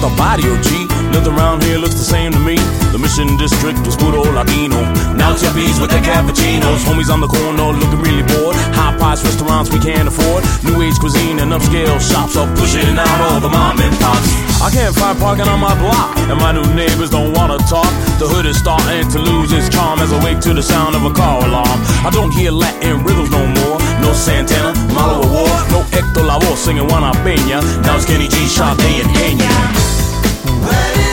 a barrio, G. Nothing around here looks the same to me. The Mission District was puro Latino. Now chippies with their cappuccinos. Homies on the corner looking really bored. High-priced restaurants we can't afford. New age cuisine and upscale shops are pushing out all the mom and pops. I can't find parking on my block, and my new neighbors don't wanna talk. The hood is starting to lose its charm as I wake to the sound of a car alarm. I don't hear Latin rhythms no more. No Santana, Malo Award, no Hector Lavoe singing Juana Peña. Now it's Kenny G, Sade, and Kenya.